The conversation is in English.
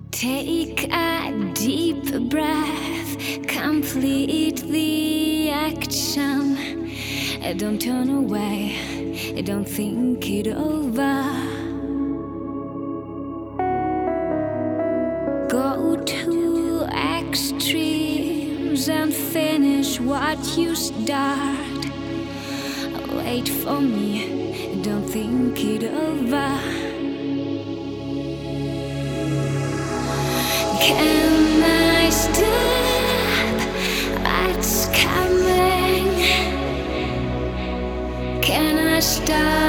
Take a deep breath, complete the action. Don't turn away, don't think it over. Go to extremes and finish what you start. Wait for me, don't think it over. Can I stop what's coming? Can I stop?